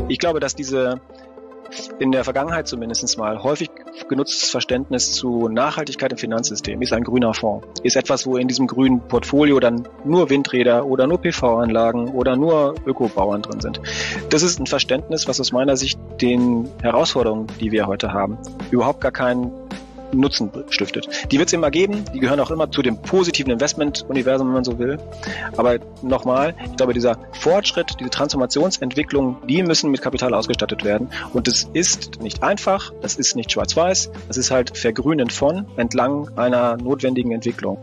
Ich glaube, dass in der Vergangenheit zumindest mal häufig genutztes Verständnis zu Nachhaltigkeit im Finanzsystem ist ein grüner Fonds. Ist etwas, wo in diesem grünen Portfolio dann nur Windräder oder nur PV-Anlagen oder nur Ökobauern drin sind. Das ist ein Verständnis, was aus meiner Sicht den Herausforderungen, die wir heute haben, überhaupt gar keinen Nutzen stiftet. Die wird es immer geben, die gehören auch immer zu dem positiven Investment-Universum, wenn man so will. Aber nochmal, ich glaube, dieser Fortschritt, diese Transformationsentwicklung, die müssen mit Kapital ausgestattet werden. Und das ist nicht einfach, das ist nicht schwarz-weiß, das ist halt Vergrünen von entlang einer notwendigen Entwicklung.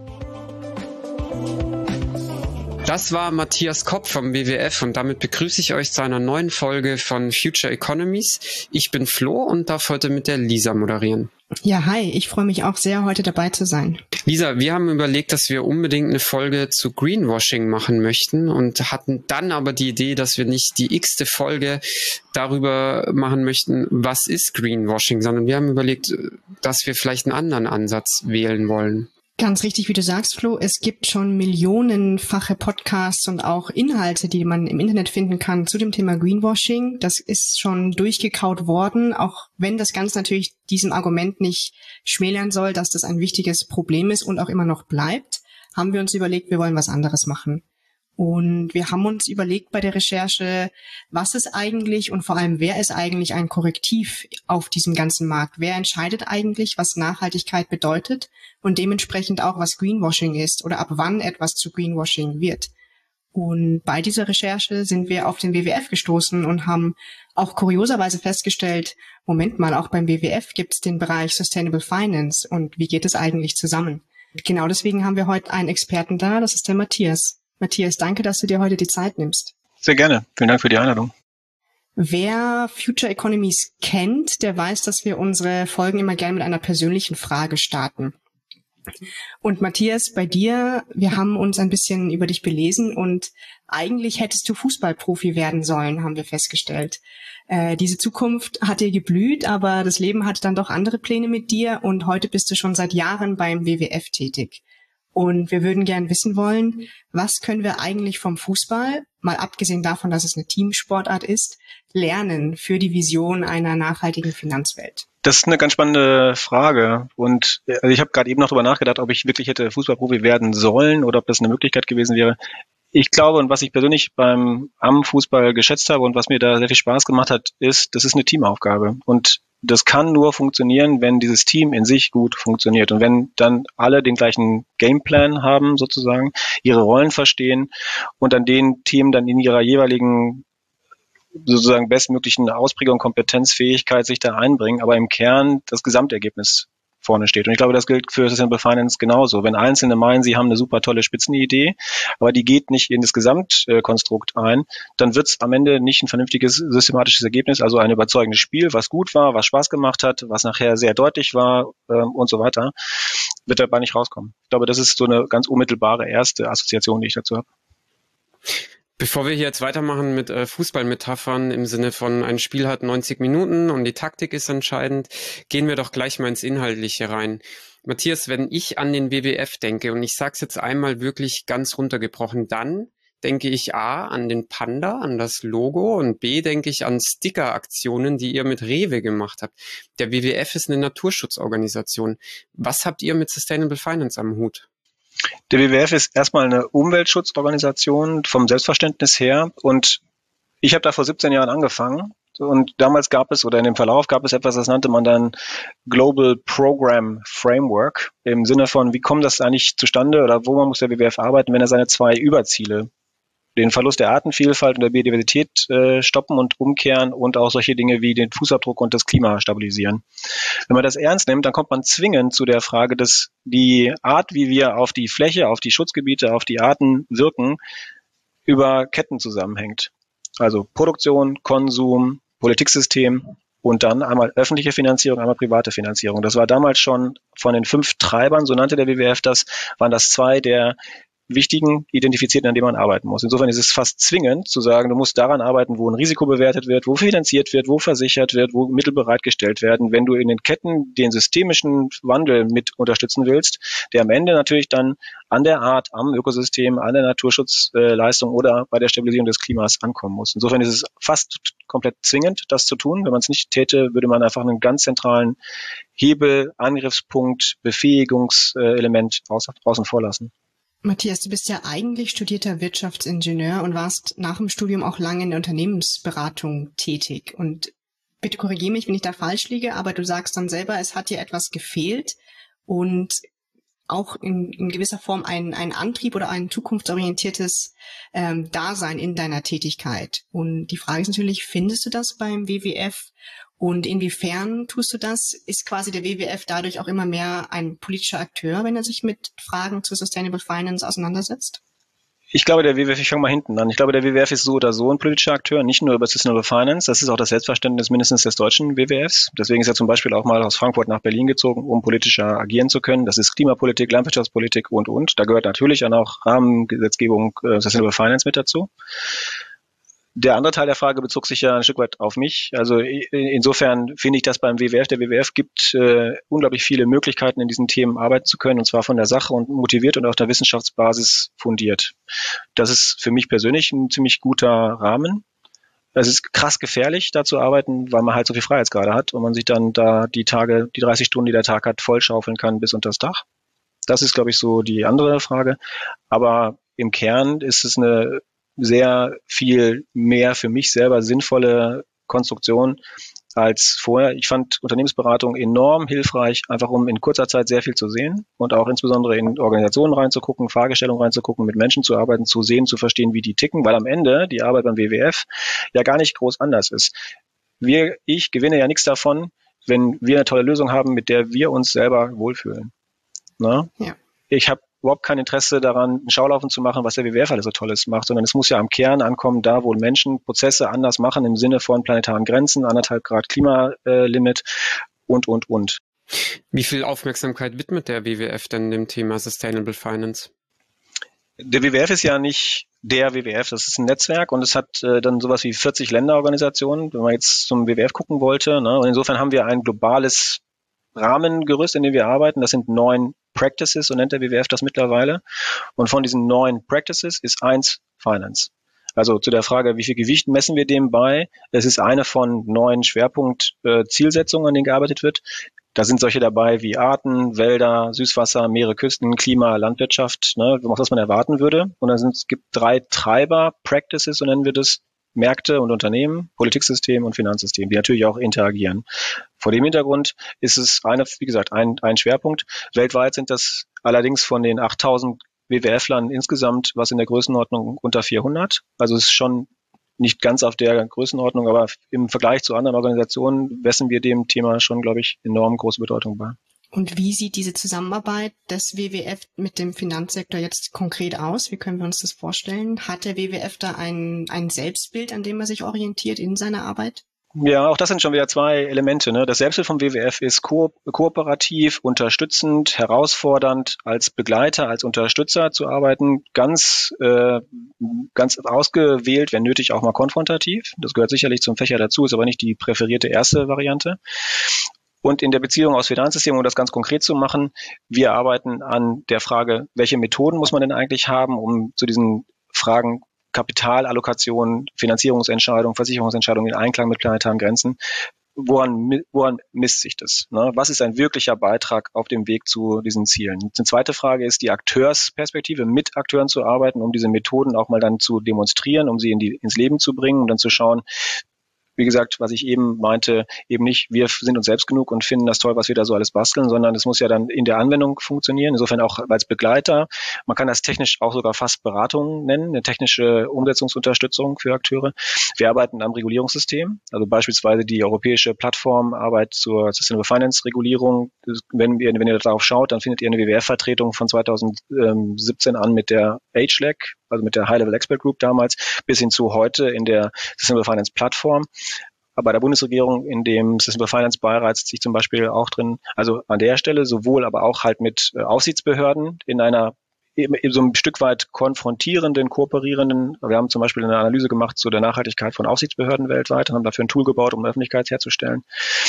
Das war Matthias Kopp vom WWF und damit begrüße ich euch zu einer neuen Folge von Future Economies. Ich bin Flo und darf heute mit der Lisa moderieren. Ja, hi, ich freue mich auch sehr, heute dabei zu sein. Lisa, wir haben überlegt, dass wir unbedingt eine Folge zu Greenwashing machen möchten und hatten dann aber die Idee, dass wir nicht die x-te Folge darüber machen möchten, was ist Greenwashing, sondern wir haben überlegt, dass wir vielleicht einen anderen Ansatz wählen wollen. Ganz richtig, wie du sagst, Flo, es gibt schon millionenfache Podcasts und auch Inhalte, die man im Internet finden kann zu dem Thema Greenwashing. Das ist schon durchgekaut worden, auch wenn das Ganze natürlich diesem Argument nicht schmälern soll, dass das ein wichtiges Problem ist und auch immer noch bleibt, haben wir uns überlegt, wir wollen was anderes machen. Und wir haben uns überlegt bei der Recherche, was ist eigentlich und vor allem, wer ist eigentlich ein Korrektiv auf diesem ganzen Markt? Wer entscheidet eigentlich, was Nachhaltigkeit bedeutet und dementsprechend auch, was Greenwashing ist oder ab wann etwas zu Greenwashing wird? Und bei dieser Recherche sind wir auf den WWF gestoßen und haben auch kurioserweise festgestellt, Moment mal, auch beim WWF gibt es den Bereich Sustainable Finance und wie geht es eigentlich zusammen? Genau deswegen haben wir heute einen Experten da, das ist der Matthias. Matthias, danke, dass du dir heute die Zeit nimmst. Sehr gerne. Vielen Dank für die Einladung. Wer Future Economies kennt, der weiß, dass wir unsere Folgen immer gerne mit einer persönlichen Frage starten. Und Matthias, bei dir, wir haben uns ein bisschen über dich belesen und eigentlich hättest du Fußballprofi werden sollen, haben wir festgestellt. Diese Zukunft hat dir geblüht, aber das Leben hatte dann doch andere Pläne mit dir und heute bist du schon seit Jahren beim WWF tätig. Und wir würden gern wissen wollen, was können wir eigentlich vom Fußball, mal abgesehen davon, dass es eine Teamsportart ist, lernen für die Vision einer nachhaltigen Finanzwelt? Das ist eine ganz spannende Frage. Und also ich habe gerade eben noch darüber nachgedacht, ob ich wirklich hätte Fußballprofi werden sollen oder ob das eine Möglichkeit gewesen wäre. Ich glaube, und was ich persönlich am Fußball geschätzt habe und was mir da sehr viel Spaß gemacht hat, ist, das ist eine Teamaufgabe. Und das kann nur funktionieren, wenn dieses Team in sich gut funktioniert und wenn dann alle den gleichen Gameplan haben sozusagen, ihre Rollen verstehen und an den Themen dann in ihrer jeweiligen sozusagen bestmöglichen Ausprägung, Kompetenzfähigkeit sich da einbringen, aber im Kern das Gesamtergebnis vorne steht. Und ich glaube, das gilt für Sustainable Finance genauso. Wenn Einzelne meinen, sie haben eine super tolle Spitzenidee, aber die geht nicht in das Gesamtkonstrukt ein, dann wird es am Ende nicht ein vernünftiges systematisches Ergebnis, also ein überzeugendes Spiel, was gut war, was Spaß gemacht hat, was nachher sehr deutlich war und so weiter, wird dabei nicht rauskommen. Ich glaube, das ist so eine ganz unmittelbare erste Assoziation, die ich dazu habe. Bevor wir hier jetzt weitermachen mit Fußballmetaphern im Sinne von ein Spiel hat 90 Minuten und die Taktik ist entscheidend, gehen wir doch gleich mal ins Inhaltliche rein. Matthias, wenn ich an den WWF denke und ich sage es jetzt einmal wirklich ganz runtergebrochen, dann denke ich A an den Panda, an das Logo und B denke ich an Sticker-Aktionen, die ihr mit Rewe gemacht habt. Der WWF ist eine Naturschutzorganisation. Was habt ihr mit Sustainable Finance am Hut? Der WWF ist erstmal eine Umweltschutzorganisation vom Selbstverständnis her und ich habe da vor 17 Jahren angefangen und damals gab es, oder in dem Verlauf gab es etwas, das nannte man dann Global Program Framework im Sinne von, wie kommt das eigentlich zustande oder wo muss der WWF arbeiten, wenn er seine zwei Überziele, den Verlust der Artenvielfalt und der Biodiversität stoppen und umkehren und auch solche Dinge wie den Fußabdruck und das Klima stabilisieren. Wenn man das ernst nimmt, dann kommt man zwingend zu der Frage, dass die Art, wie wir auf die Fläche, auf die Schutzgebiete, auf die Arten wirken, über Ketten zusammenhängt. Also Produktion, Konsum, Politiksystem und dann einmal öffentliche Finanzierung, einmal private Finanzierung. Das war damals schon von den 5 Treibern, so nannte der WWF das, waren das 2 der wichtigen identifiziert, an dem man arbeiten muss. Insofern ist es fast zwingend zu sagen, du musst daran arbeiten, wo ein Risiko bewertet wird, wo finanziert wird, wo versichert wird, wo Mittel bereitgestellt werden, wenn du in den Ketten den systemischen Wandel mit unterstützen willst, der am Ende natürlich dann an der Art, am Ökosystem, an der Naturschutzleistung oder bei der Stabilisierung des Klimas ankommen muss. Insofern ist es fast komplett zwingend, das zu tun. Wenn man es nicht täte, würde man einfach einen ganz zentralen Hebel, Angriffspunkt, Befähigungselement außen vor lassen. Matthias, du bist ja eigentlich studierter Wirtschaftsingenieur und warst nach dem Studium auch lange in der Unternehmensberatung tätig. Und bitte korrigiere mich, wenn ich da falsch liege, aber du sagst dann selber, es hat dir etwas gefehlt und auch in gewisser Form ein Antrieb oder ein zukunftsorientiertes Dasein in deiner Tätigkeit. Und die Frage ist natürlich, findest du das beim WWF? Und inwiefern tust du das? Ist quasi der WWF dadurch auch immer mehr ein politischer Akteur, wenn er sich mit Fragen zu Sustainable Finance auseinandersetzt? Ich glaube, der WWF, ich fange mal hinten an. Ich glaube, der WWF ist so oder so ein politischer Akteur, nicht nur über Sustainable Finance. Das ist auch das Selbstverständnis mindestens des deutschen WWFs. Deswegen ist er zum Beispiel auch mal aus Frankfurt nach Berlin gezogen, um politischer agieren zu können. Das ist Klimapolitik, Landwirtschaftspolitik und. Da gehört natürlich dann auch Rahmengesetzgebung Sustainable Finance mit dazu. Der andere Teil der Frage bezog sich ja ein Stück weit auf mich. Also insofern finde ich, dass beim WWF, der WWF gibt unglaublich viele Möglichkeiten, in diesen Themen arbeiten zu können, und zwar von der Sache und motiviert und auf der Wissenschaftsbasis fundiert. Das ist für mich persönlich ein ziemlich guter Rahmen. Es ist krass gefährlich, da zu arbeiten, weil man halt so viel Freiheitsgrade hat und man sich dann da die 30 Stunden, die der Tag hat, vollschaufeln kann bis unter das Dach. Das ist, glaube ich, so die andere Frage. Aber im Kern ist es eine sehr viel mehr für mich selber sinnvolle Konstruktion als vorher. Ich fand Unternehmensberatung enorm hilfreich, einfach um in kurzer Zeit sehr viel zu sehen und auch insbesondere in Organisationen reinzugucken, Fragestellungen reinzugucken, mit Menschen zu arbeiten, zu sehen, zu verstehen, wie die ticken, weil am Ende die Arbeit beim WWF ja gar nicht groß anders ist. Ich gewinne ja nichts davon, wenn wir eine tolle Lösung haben, mit der wir uns selber wohlfühlen. Ne? Ja. Ich habe überhaupt kein Interesse daran, einen Schaulaufen zu machen, was der WWF alles so Tolles macht, sondern es muss ja am Kern ankommen, da wo Menschen Prozesse anders machen im Sinne von planetaren Grenzen, 1,5 Grad Klimalimit und. Wie viel Aufmerksamkeit widmet der WWF denn dem Thema Sustainable Finance? Der WWF ist ja nicht der WWF, das ist ein Netzwerk und es hat dann sowas wie 40 Länderorganisationen, wenn man jetzt zum WWF gucken wollte. Ne? Und insofern haben wir ein globales Rahmengerüst, in dem wir arbeiten. Das sind 9 Practices, so nennt der WWF das mittlerweile. Und von diesen 9 Practices ist 1 Finance. Also zu der Frage, wie viel Gewicht messen wir dem bei? Es ist eine von 9 Schwerpunkt-Zielsetzungen, an denen gearbeitet wird. Da sind solche dabei wie Arten, Wälder, Süßwasser, Meere, Küsten, Klima, Landwirtschaft, ne, was man erwarten würde. Und dann gibt 3 Treiber-Practices, so nennen wir das, Märkte und Unternehmen, Politiksystem und Finanzsystem, die natürlich auch interagieren. Vor dem Hintergrund ist es wie gesagt, ein Schwerpunkt. Weltweit sind das allerdings von den 8000 WWF-Lern insgesamt was in der Größenordnung unter 400. Also es ist schon nicht ganz auf der Größenordnung, aber im Vergleich zu anderen Organisationen messen wir dem Thema schon, glaube ich, enorm große Bedeutung bei. Und wie sieht diese Zusammenarbeit des WWF mit dem Finanzsektor jetzt konkret aus? Wie können wir uns das vorstellen? Hat der WWF da ein Selbstbild, an dem er sich orientiert in seiner Arbeit? Ja, auch das sind schon wieder 2 Elemente. Ne? Das Selbstbild vom WWF ist kooperativ, unterstützend, herausfordernd, als Begleiter, als Unterstützer zu arbeiten, ganz ausgewählt, wenn nötig auch mal konfrontativ. Das gehört sicherlich zum Fächer dazu, ist aber nicht die präferierte erste Variante. Und in der Beziehung aus Finanzsystem, um das ganz konkret zu machen, wir arbeiten an der Frage, welche Methoden muss man denn eigentlich haben, um zu diesen Fragen Kapitalallokation, Finanzierungsentscheidungen, Versicherungsentscheidungen in Einklang mit planetaren Grenzen, woran misst sich das? Ne? Was ist ein wirklicher Beitrag auf dem Weg zu diesen Zielen? Die zweite Frage ist die Akteursperspektive, mit Akteuren zu arbeiten, um diese Methoden auch mal dann zu demonstrieren, um sie ins Leben zu bringen, um dann zu schauen, wie gesagt, was ich eben meinte, eben nicht, wir sind uns selbst genug und finden das toll, was wir da so alles basteln, sondern es muss ja dann in der Anwendung funktionieren. Insofern auch als Begleiter. Man kann das technisch auch sogar fast Beratung nennen, eine technische Umsetzungsunterstützung für Akteure. Wir arbeiten am Regulierungssystem, also beispielsweise die europäische Plattformarbeit zur Sustainable Finance Regulierung. Wenn ihr darauf schaut, dann findet ihr eine WWF-Vertretung von 2017 an mit der HLEC, also mit der High-Level Expert Group damals, bis hin zu heute in der Sustainable Finance Plattform. Aber bei der Bundesregierung in dem Sustainable Finance Beirat sitze ich zum Beispiel auch drin. Also an der Stelle sowohl, aber auch halt mit Aufsichtsbehörden in einer eben so ein Stück weit konfrontierenden, kooperierenden. Wir haben zum Beispiel eine Analyse gemacht zu der Nachhaltigkeit von Aufsichtsbehörden weltweit und haben dafür ein Tool gebaut, um Öffentlichkeit herzustellen.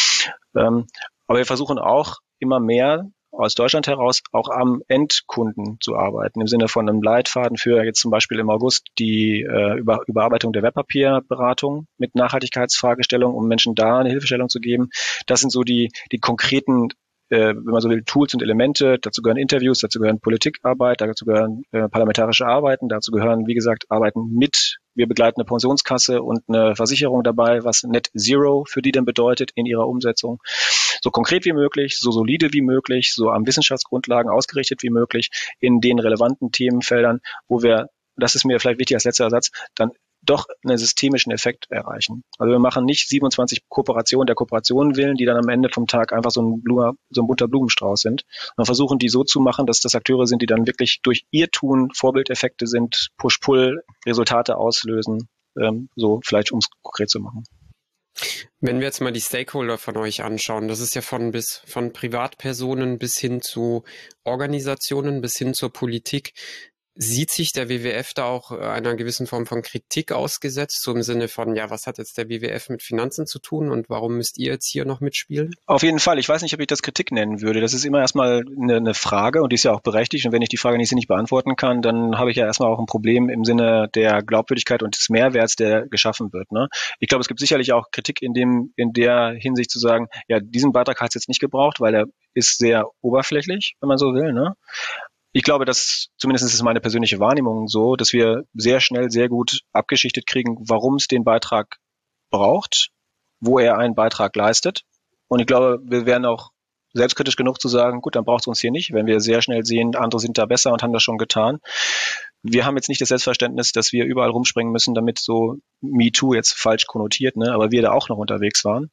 Aber wir versuchen auch immer mehr aus Deutschland heraus auch am Endkunden zu arbeiten, im Sinne von einem Leitfaden für jetzt zum Beispiel im August die Überarbeitung der Wertpapierberatung mit Nachhaltigkeitsfragestellungen, um Menschen da eine Hilfestellung zu geben. Das sind so die konkreten, wenn man so will, Tools und Elemente. Dazu gehören Interviews, dazu gehören Politikarbeit, dazu gehören parlamentarische Arbeiten, dazu gehören, wie gesagt, Arbeiten mit. Wir begleiten eine Pensionskasse und eine Versicherung dabei, was Net Zero für die denn bedeutet in ihrer Umsetzung. So konkret wie möglich, so solide wie möglich, so am Wissenschaftsgrundlagen ausgerichtet wie möglich in den relevanten Themenfeldern, wo wir, das ist mir vielleicht wichtig als letzter Satz, dann doch einen systemischen Effekt erreichen. Also wir machen nicht 27 Kooperationen der Kooperationen willen, die dann am Ende vom Tag einfach so ein bunter Blumenstrauß sind, sondern versuchen die so zu machen, dass das Akteure sind, die dann wirklich durch ihr Tun Vorbildeffekte sind, Push-Pull, Resultate auslösen, so vielleicht um es konkret zu machen. Wenn wir jetzt mal die Stakeholder von euch anschauen, das ist ja von Privatpersonen bis hin zu Organisationen, bis hin zur Politik. Sieht sich der WWF da auch einer gewissen Form von Kritik ausgesetzt, so im Sinne von, ja, was hat jetzt der WWF mit Finanzen zu tun und warum müsst ihr jetzt hier noch mitspielen? Auf jeden Fall. Ich weiß nicht, ob ich das Kritik nennen würde. Das ist immer erstmal eine Frage und die ist ja auch berechtigt. Und wenn ich die Frage nicht beantworten kann, dann habe ich ja erstmal auch ein Problem im Sinne der Glaubwürdigkeit und des Mehrwerts, der geschaffen wird. Ne? Ich glaube, es gibt sicherlich auch Kritik in der Hinsicht zu sagen, ja, diesen Beitrag hat es jetzt nicht gebraucht, weil er ist sehr oberflächlich, wenn man so will. Ne? Ich glaube, dass, zumindest ist es meine persönliche Wahrnehmung so, dass wir sehr schnell, sehr gut abgeschichtet kriegen, warum es den Beitrag braucht, wo er einen Beitrag leistet. Und ich glaube, wir wären auch selbstkritisch genug zu sagen, gut, dann braucht es uns hier nicht, wenn wir sehr schnell sehen, andere sind da besser und haben das schon getan. Wir haben jetzt nicht das Selbstverständnis, dass wir überall rumspringen müssen, damit so MeToo jetzt falsch konnotiert, ne, aber wir da auch noch unterwegs waren.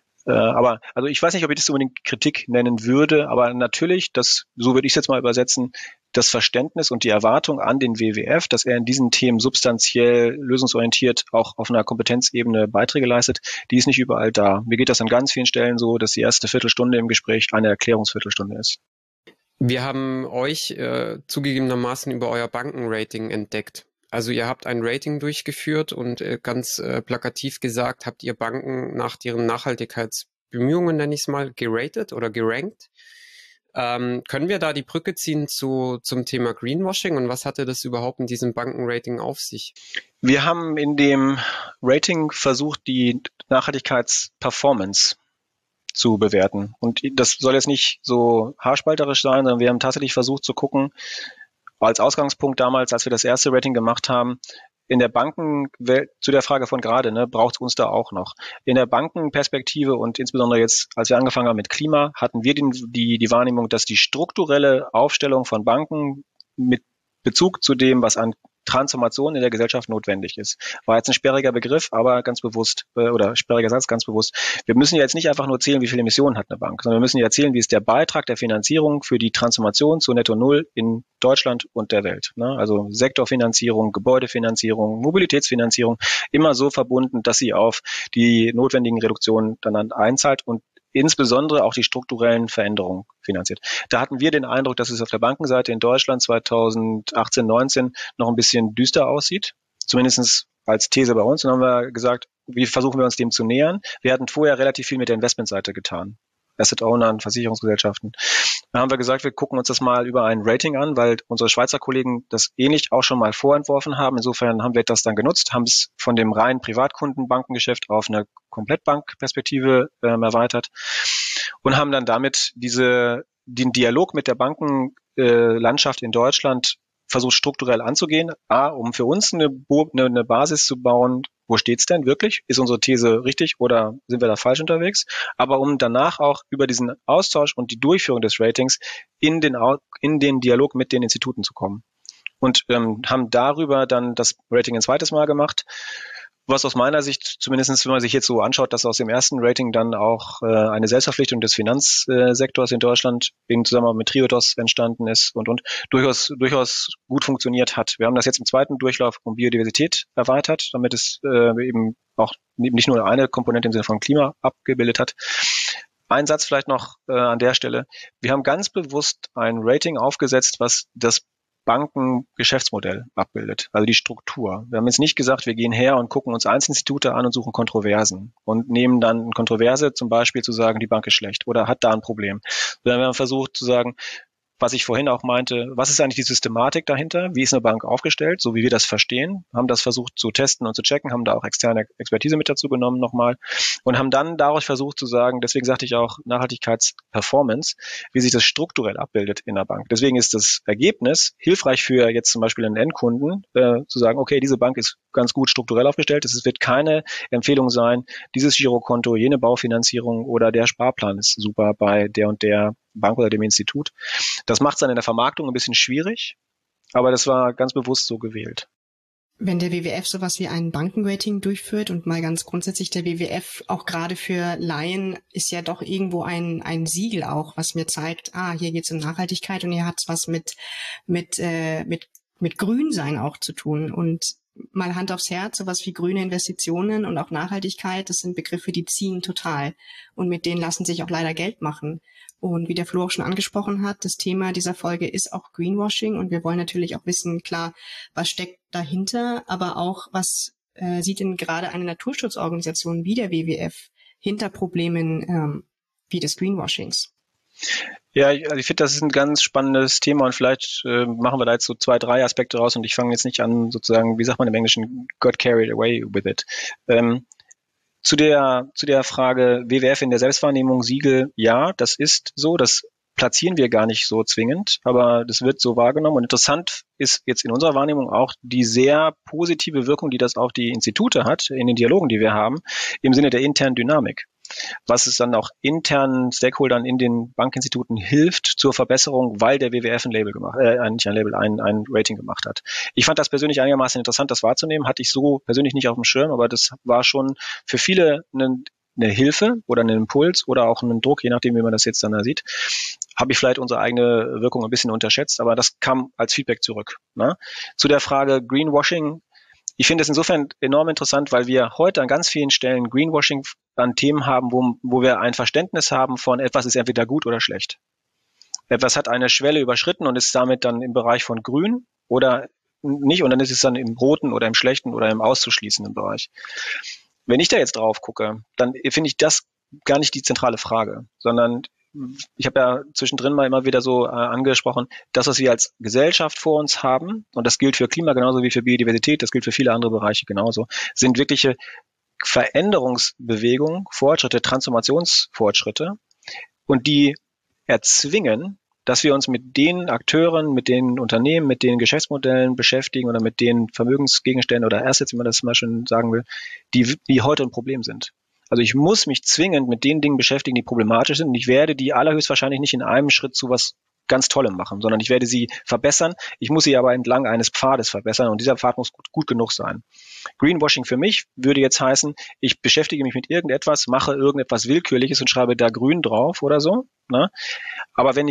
Aber also ich weiß nicht, ob ich das unbedingt Kritik nennen würde, aber natürlich, so würde ich es jetzt mal übersetzen, das Verständnis und die Erwartung an den WWF, dass er in diesen Themen substanziell, lösungsorientiert auch auf einer Kompetenzebene Beiträge leistet, die ist nicht überall da. Mir geht das an ganz vielen Stellen so, dass die erste Viertelstunde im Gespräch eine Erklärungsviertelstunde ist. Wir haben euch zugegebenermaßen über euer Bankenrating entdeckt. Also ihr habt ein Rating durchgeführt und ganz plakativ gesagt, habt ihr Banken nach deren Nachhaltigkeitsbemühungen, nenne ich es mal, geratet oder gerankt. Können wir da die Brücke ziehen zum Thema Greenwashing und was hatte das überhaupt in diesem Bankenrating auf sich? Wir haben in dem Rating versucht, die Nachhaltigkeitsperformance zu bewerten. Und das soll jetzt nicht so haarspalterisch sein, sondern wir haben tatsächlich versucht zu gucken, als Ausgangspunkt damals, als wir das erste Rating gemacht haben, in der Bankenwelt, zu der Frage von gerade, ne, braucht es uns da auch noch. In der Bankenperspektive und insbesondere jetzt, als wir angefangen haben mit Klima, hatten wir die Wahrnehmung, dass die strukturelle Aufstellung von Banken mit Bezug zu dem, was an Transformation in der Gesellschaft notwendig ist. War jetzt ein sperriger Begriff, aber ganz bewusst, oder sperriger Satz, ganz bewusst. Wir müssen ja jetzt nicht einfach nur zählen, wie viele Emissionen hat eine Bank, sondern wir müssen ja erzählen, wie ist der Beitrag der Finanzierung für die Transformation zu Netto Null in Deutschland und der Welt. Ne? Also Sektorfinanzierung, Gebäudefinanzierung, Mobilitätsfinanzierung, immer so verbunden, dass sie auf die notwendigen Reduktionen dann einzahlt und insbesondere auch die strukturellen Veränderungen finanziert. Da hatten wir den Eindruck, dass es auf der Bankenseite in Deutschland 2018, 19 noch ein bisschen düster aussieht, zumindest als These bei uns. Und dann haben wir gesagt, wie versuchen wir uns dem zu nähern? Wir hatten vorher relativ viel mit der Investmentseite getan. Asset Ownern, Versicherungsgesellschaften. Dann haben wir gesagt, wir gucken uns das mal über ein Rating an, weil unsere Schweizer Kollegen das ähnlich auch schon mal vorentworfen haben. Insofern haben wir das dann genutzt, haben es von dem reinen Privatkundenbankengeschäft auf eine Komplettbankperspektive erweitert und haben dann damit den Dialog mit der Bankenlandschaft in Deutschland versucht strukturell anzugehen. Um für uns eine Basis zu bauen, wo steht's denn wirklich? Ist unsere These richtig oder sind wir da falsch unterwegs? Aber um danach auch über diesen Austausch und die Durchführung des Ratings in den Dialog mit den Instituten zu kommen. Und haben darüber dann das Rating ein zweites Mal gemacht, was aus meiner Sicht, zumindest wenn man sich jetzt so anschaut, dass aus dem ersten Rating dann auch eine Selbstverpflichtung des Finanzsektors in Deutschland in Zusammenarbeit mit Triodos entstanden ist und durchaus gut funktioniert hat. Wir haben das jetzt im zweiten Durchlauf um Biodiversität erweitert, damit es eben auch nicht nur eine Komponente im Sinne von Klima abgebildet hat. Ein Satz vielleicht noch an der Stelle. Wir haben ganz bewusst ein Rating aufgesetzt, was das Bankengeschäftsmodell abbildet, also die Struktur. Wir haben jetzt nicht gesagt, wir gehen her und gucken uns Einzelinstitute an und suchen Kontroversen und nehmen dann eine Kontroverse, zum Beispiel zu sagen, die Bank ist schlecht oder hat da ein Problem. Sondern wir haben versucht zu sagen, was ich vorhin auch meinte, was ist eigentlich die Systematik dahinter? Wie ist eine Bank aufgestellt, so wie wir das verstehen? Haben das versucht zu testen und zu checken, haben da auch externe Expertise mit dazu genommen nochmal und haben dann dadurch versucht zu sagen, deswegen sagte ich auch Nachhaltigkeitsperformance, wie sich das strukturell abbildet in der Bank. Deswegen ist das Ergebnis hilfreich für jetzt zum Beispiel einen Endkunden, zu sagen, okay, diese Bank ist ganz gut strukturell aufgestellt. Es wird keine Empfehlung sein, dieses Girokonto, jene Baufinanzierung oder der Sparplan ist super bei der und der Bank oder dem Institut. Das macht es dann in der Vermarktung ein bisschen schwierig, aber das war ganz bewusst so gewählt. Wenn der WWF sowas wie ein Bankenrating durchführt und mal ganz grundsätzlich der WWF auch gerade für Laien ist ja doch irgendwo ein Siegel auch, was mir zeigt, hier geht's um Nachhaltigkeit und hier hat's was mit Grünsein auch zu tun. Und mal Hand aufs Herz, sowas wie grüne Investitionen und auch Nachhaltigkeit, das sind Begriffe, die ziehen total. Und mit denen lassen sich auch leider Geld machen. Und wie der Flo auch schon angesprochen hat, das Thema dieser Folge ist auch Greenwashing. Und wir wollen natürlich auch wissen, klar, was steckt dahinter, aber auch, was sieht denn gerade eine Naturschutzorganisation wie der WWF hinter Problemen wie des Greenwashings? Ja, ich finde, das ist ein ganz spannendes Thema und vielleicht machen wir da jetzt so 2, 3 Aspekte raus und ich fange jetzt nicht an, sozusagen, wie sagt man im Englischen, got carried away with it. Zu der Frage WWF in der Selbstwahrnehmung, Siegel, ja, das ist so, das platzieren wir gar nicht so zwingend, aber das wird so wahrgenommen und interessant ist jetzt in unserer Wahrnehmung auch die sehr positive Wirkung, die das auch die Institute hat, in den Dialogen, die wir haben, im Sinne der internen Dynamik. Was es dann auch internen Stakeholdern in den Bankinstituten hilft zur Verbesserung, weil der WWF ein Label gemacht, ein Rating gemacht hat. Ich fand das persönlich einigermaßen interessant, das wahrzunehmen, hatte ich so persönlich nicht auf dem Schirm, aber das war schon für viele eine Hilfe oder einen Impuls oder auch einen Druck, je nachdem, wie man das jetzt dann da sieht. Habe ich vielleicht unsere eigene Wirkung ein bisschen unterschätzt, aber das kam als Feedback zurück. Ne? Zu der Frage Greenwashing. Ich finde es insofern enorm interessant, weil wir heute an ganz vielen Stellen Greenwashing an Themen haben, wo wir ein Verständnis haben von etwas ist entweder gut oder schlecht. Etwas hat eine Schwelle überschritten und ist damit dann im Bereich von grün oder nicht und dann ist es dann im roten oder im schlechten oder im auszuschließenden Bereich. Wenn ich da jetzt drauf gucke, dann finde ich das gar nicht die zentrale Frage, sondern ich habe ja zwischendrin mal immer wieder so angesprochen, das, was wir als Gesellschaft vor uns haben, und das gilt für Klima genauso wie für Biodiversität, das gilt für viele andere Bereiche genauso, sind wirkliche Veränderungsbewegungen, Fortschritte, Transformationsfortschritte und die erzwingen, dass wir uns mit den Akteuren, mit den Unternehmen, mit den Geschäftsmodellen beschäftigen oder mit den Vermögensgegenständen oder Assets, wie man das mal schon sagen will, die heute ein Problem sind. Also ich muss mich zwingend mit den Dingen beschäftigen, die problematisch sind und ich werde die allerhöchstwahrscheinlich nicht in einem Schritt zu was ganz Tollem machen, sondern ich werde sie verbessern. Ich muss sie aber entlang eines Pfades verbessern und dieser Pfad muss gut genug sein. Greenwashing für mich würde jetzt heißen, ich beschäftige mich mit irgendetwas, mache irgendetwas Willkürliches und schreibe da grün drauf oder so. Ne? Aber bleiben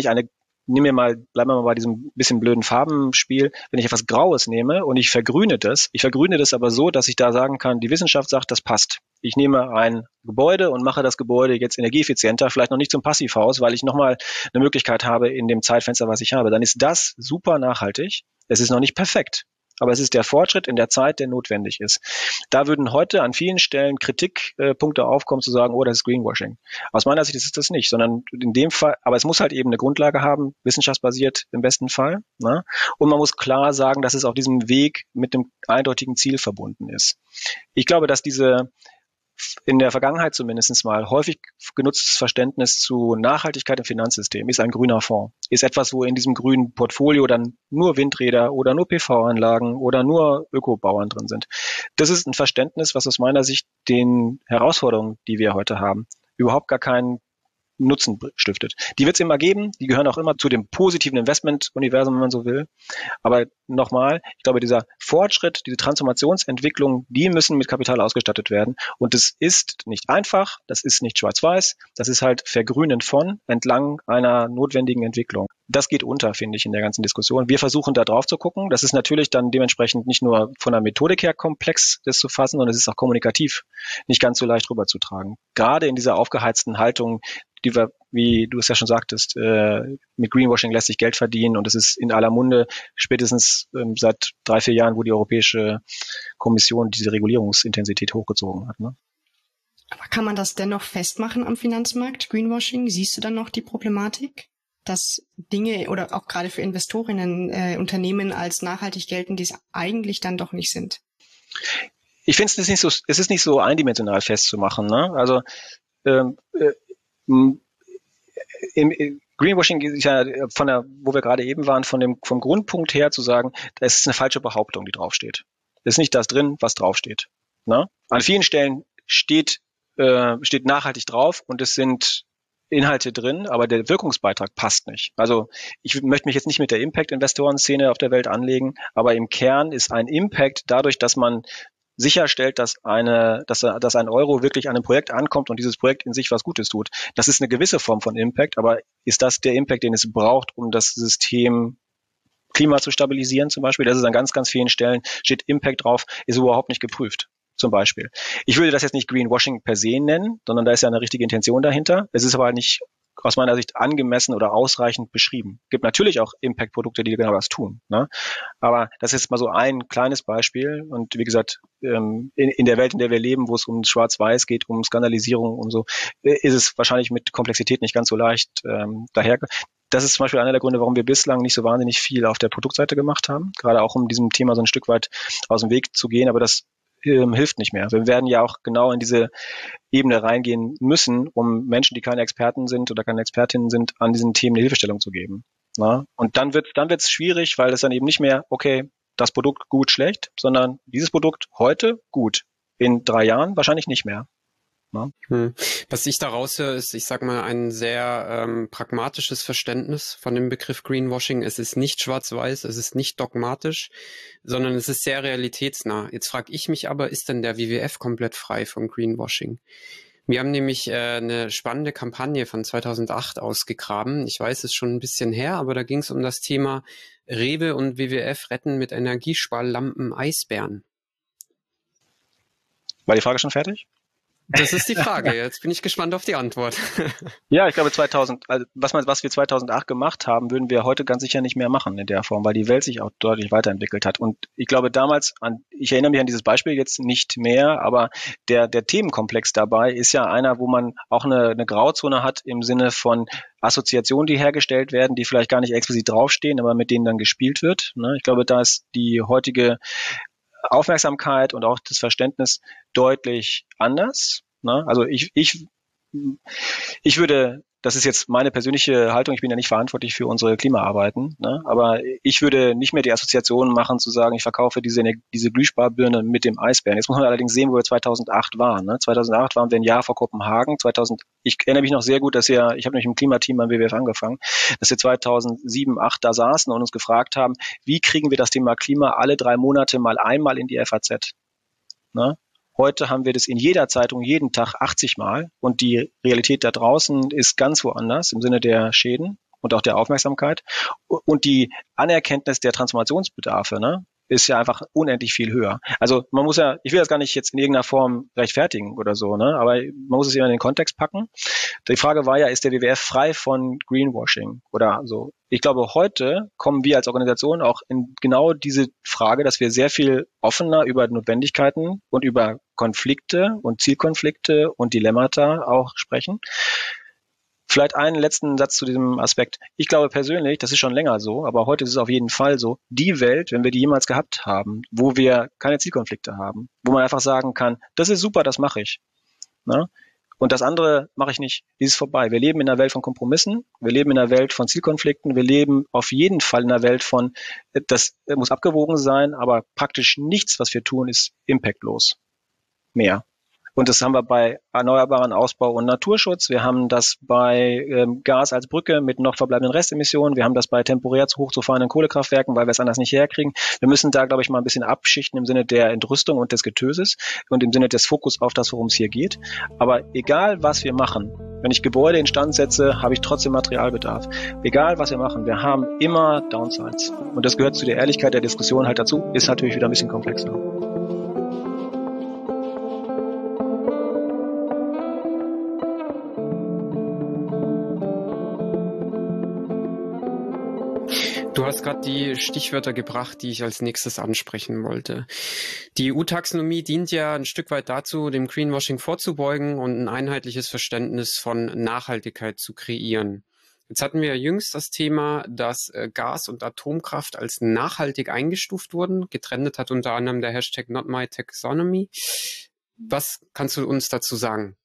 wir mal bei diesem bisschen blöden Farbenspiel, wenn ich etwas Graues nehme und ich vergrüne das aber so, dass ich da sagen kann, die Wissenschaft sagt, das passt. Ich nehme ein Gebäude und mache das Gebäude jetzt energieeffizienter, vielleicht noch nicht zum Passivhaus, weil ich nochmal eine Möglichkeit habe in dem Zeitfenster, was ich habe. Dann ist das super nachhaltig. Es ist noch nicht perfekt. Aber es ist der Fortschritt in der Zeit, der notwendig ist. Da würden heute an vielen Stellen Kritikpunkte aufkommen, zu sagen, oh, das ist Greenwashing. Aus meiner Sicht ist es das nicht, sondern in dem Fall, aber es muss halt eben eine Grundlage haben, wissenschaftsbasiert im besten Fall. Ne? Und man muss klar sagen, dass es auf diesem Weg mit dem eindeutigen Ziel verbunden ist. Ich glaube, dass diese in der Vergangenheit zumindest mal häufig genutztes Verständnis zu Nachhaltigkeit im Finanzsystem ist ein grüner Fonds. Ist etwas, wo in diesem grünen Portfolio dann nur Windräder oder nur PV-Anlagen oder nur Ökobauern drin sind. Das ist ein Verständnis, was aus meiner Sicht den Herausforderungen, die wir heute haben, überhaupt gar keinen Nutzen stiftet. Die wird es immer geben, die gehören auch immer zu dem positiven Investment-Universum, wenn man so will. Aber nochmal, ich glaube, dieser Fortschritt, diese Transformationsentwicklung, die müssen mit Kapital ausgestattet werden. Und das ist nicht einfach, das ist nicht schwarz-weiß, das ist halt vergrünend von entlang einer notwendigen Entwicklung. Das geht unter, finde ich, in der ganzen Diskussion. Wir versuchen da drauf zu gucken. Das ist natürlich dann dementsprechend nicht nur von der Methodik her komplex, das zu fassen, sondern es ist auch kommunikativ nicht ganz so leicht rüberzutragen. Gerade in dieser aufgeheizten Haltung, die wir wie du es ja schon sagtest, mit Greenwashing lässt sich Geld verdienen und es ist in aller Munde, spätestens seit 3-4 Jahren, wo die Europäische Kommission diese Regulierungsintensität hochgezogen hat. Ne? Aber kann man das dennoch festmachen am Finanzmarkt, Greenwashing? Siehst du dann noch die Problematik, dass Dinge oder auch gerade für Investorinnen Unternehmen als nachhaltig gelten, die es eigentlich dann doch nicht sind? Ich finde es ist nicht so eindimensional festzumachen. Ne? Also Greenwashing ist ja wo wir gerade eben waren, vom Grundpunkt her zu sagen, da ist eine falsche Behauptung, die draufsteht. Da ist nicht das drin, was draufsteht. Ne? An vielen Stellen steht nachhaltig drauf und es sind Inhalte drin, aber der Wirkungsbeitrag passt nicht. Also ich möchte mich jetzt nicht mit der Impact-Investoren-Szene auf der Welt anlegen, aber im Kern ist ein Impact dadurch, dass man sicherstellt, dass ein Euro wirklich an einem Projekt ankommt und dieses Projekt in sich was Gutes tut. Das ist eine gewisse Form von Impact, aber ist das der Impact, den es braucht, um das System Klima zu stabilisieren zum Beispiel? Das ist an ganz, ganz vielen Stellen, steht Impact drauf, ist überhaupt nicht geprüft. Zum Beispiel. Ich würde das jetzt nicht Greenwashing per se nennen, sondern da ist ja eine richtige Intention dahinter. Es ist aber nicht aus meiner Sicht angemessen oder ausreichend beschrieben. Es gibt natürlich auch Impact-Produkte, die genau das tun. Ne? Aber das ist mal so ein kleines Beispiel. Und wie gesagt, in der Welt, in der wir leben, wo es um Schwarz-Weiß geht, um Skandalisierung und so, ist es wahrscheinlich mit Komplexität nicht ganz so leicht daher. Das ist zum Beispiel einer der Gründe, warum wir bislang nicht so wahnsinnig viel auf der Produktseite gemacht haben. Gerade auch, um diesem Thema so ein Stück weit aus dem Weg zu gehen. Aber das hilft nicht mehr. Wir werden ja auch genau in diese Ebene reingehen müssen, um Menschen, die keine Experten sind oder keine Expertinnen sind, an diesen Themen eine Hilfestellung zu geben. Na? Und dann wird's schwierig, weil es dann eben nicht mehr, okay, das Produkt gut, schlecht, sondern dieses Produkt heute gut. In 3 Jahren wahrscheinlich nicht mehr. Na? Was ich daraus höre, ist, ich sag mal, ein sehr pragmatisches Verständnis von dem Begriff Greenwashing. Es ist nicht schwarz-weiß, es ist nicht dogmatisch, sondern es ist sehr realitätsnah. Jetzt frage ich mich aber, ist denn der WWF komplett frei von Greenwashing? Wir haben nämlich eine spannende Kampagne von 2008 ausgegraben. Ich weiß, es ist schon ein bisschen her, aber da ging es um das Thema Rewe und WWF retten mit Energiesparlampen Eisbären. War die Frage schon fertig? Das ist die Frage. Jetzt bin ich gespannt auf die Antwort. Ja, ich glaube was wir 2008 gemacht haben, würden wir heute ganz sicher nicht mehr machen in der Form, weil die Welt sich auch deutlich weiterentwickelt hat. Und ich glaube ich erinnere mich an dieses Beispiel jetzt nicht mehr, aber der Themenkomplex dabei ist ja einer, wo man auch eine Grauzone hat im Sinne von Assoziationen, die hergestellt werden, die vielleicht gar nicht explizit draufstehen, aber mit denen dann gespielt wird. Ich glaube, da ist die heutige Aufmerksamkeit und auch das Verständnis deutlich anders. Ne? Also ich würde, das ist jetzt meine persönliche Haltung, ich bin ja nicht verantwortlich für unsere Klimaarbeiten, ne? Aber ich würde nicht mehr die Assoziation machen, zu sagen, ich verkaufe diese Glühsparbirne mit dem Eisbären. Jetzt muss man allerdings sehen, wo wir 2008 waren. Ne? 2008 waren wir ein Jahr vor Kopenhagen. Ich erinnere mich noch sehr gut, ich habe nämlich im Klimateam beim WWF angefangen, dass wir 2007, 2008 da saßen und uns gefragt haben, wie kriegen wir das Thema Klima alle 3 Monate mal einmal in die FAZ? Ne? Heute haben wir das in jeder Zeitung jeden Tag 80 Mal und die Realität da draußen ist ganz woanders im Sinne der Schäden und auch der Aufmerksamkeit. Und die Anerkenntnis der Transformationsbedarfe, ne, ist ja einfach unendlich viel höher. Also ich will das gar nicht jetzt in irgendeiner Form rechtfertigen oder so, ne, aber man muss es immer in den Kontext packen. Die Frage war ja, ist der WWF frei von Greenwashing oder so? Ich glaube, heute kommen wir als Organisation auch in genau diese Frage, dass wir sehr viel offener über Notwendigkeiten und über Konflikte und Zielkonflikte und Dilemmata auch sprechen. Vielleicht einen letzten Satz zu diesem Aspekt. Ich glaube persönlich, das ist schon länger so, aber heute ist es auf jeden Fall so, die Welt, wenn wir die jemals gehabt haben, wo wir keine Zielkonflikte haben, wo man einfach sagen kann, das ist super, das mache ich. Ne? Und das andere mache ich nicht, die ist vorbei. Wir leben in einer Welt von Kompromissen, wir leben in einer Welt von Zielkonflikten, wir leben auf jeden Fall in einer Welt von, das muss abgewogen sein, aber praktisch nichts, was wir tun, ist impactlos mehr. Und das haben wir bei erneuerbaren Ausbau und Naturschutz. Wir haben das bei Gas als Brücke mit noch verbleibenden Restemissionen. Wir haben das bei temporär zu hoch zu fahrenden Kohlekraftwerken, weil wir es anders nicht herkriegen. Wir müssen da, glaube ich, mal ein bisschen abschichten im Sinne der Entrüstung und des Getöses und im Sinne des Fokus auf das, worum es hier geht. Aber egal, was wir machen, wenn ich Gebäude instand setze, habe ich trotzdem Materialbedarf. Egal, was wir machen, wir haben immer Downsides. Und das gehört zu der Ehrlichkeit der Diskussion halt dazu, ist natürlich wieder ein bisschen komplexer. Du hast gerade die Stichwörter gebracht, die ich als nächstes ansprechen wollte. Die EU-Taxonomie dient ja ein Stück weit dazu, dem Greenwashing vorzubeugen und ein einheitliches Verständnis von Nachhaltigkeit zu kreieren. Jetzt hatten wir jüngst das Thema, dass Gas- und Atomkraft als nachhaltig eingestuft wurden. Getrennt hat unter anderem der Hashtag #NotMyTaxonomy. Was kannst du uns dazu sagen?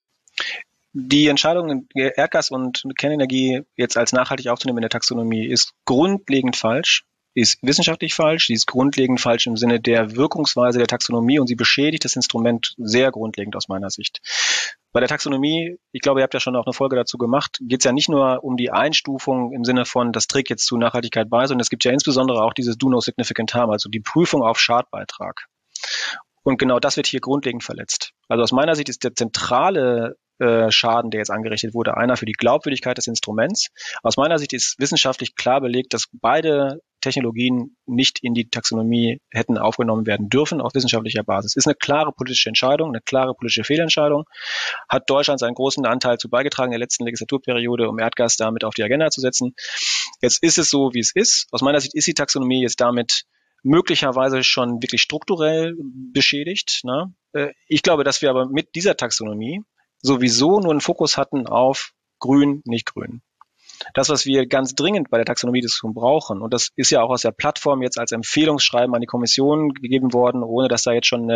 Die Entscheidung, Erdgas und Kernenergie jetzt als nachhaltig aufzunehmen in der Taxonomie, ist grundlegend falsch, ist wissenschaftlich falsch, sie ist grundlegend falsch im Sinne der Wirkungsweise der Taxonomie und sie beschädigt das Instrument sehr grundlegend aus meiner Sicht. Bei der Taxonomie, ich glaube, ihr habt ja schon auch eine Folge dazu gemacht, geht es ja nicht nur um die Einstufung im Sinne von, das trägt jetzt zu Nachhaltigkeit bei, sondern es gibt ja insbesondere auch dieses Do No Significant Harm, also die Prüfung auf Schadbeitrag. Und genau das wird hier grundlegend verletzt. Also aus meiner Sicht ist der zentrale Schaden, der jetzt angerichtet wurde, einer für die Glaubwürdigkeit des Instruments. Aus meiner Sicht ist wissenschaftlich klar belegt, dass beide Technologien nicht in die Taxonomie hätten aufgenommen werden dürfen auf wissenschaftlicher Basis. Ist eine klare politische Entscheidung, eine klare politische Fehlentscheidung. Hat Deutschland seinen großen Anteil zu beigetragen in der letzten Legislaturperiode, um Erdgas damit auf die Agenda zu setzen. Jetzt ist es so, wie es ist. Aus meiner Sicht ist die Taxonomie jetzt damit möglicherweise schon wirklich strukturell beschädigt. Ne? Ich glaube, dass wir aber mit dieser Taxonomie sowieso nur einen Fokus hatten auf grün, nicht grün. Das, was wir ganz dringend bei der Taxonomie-Diskussion brauchen, und das ist ja auch aus der Plattform jetzt als Empfehlungsschreiben an die Kommission gegeben worden, ohne dass da jetzt schon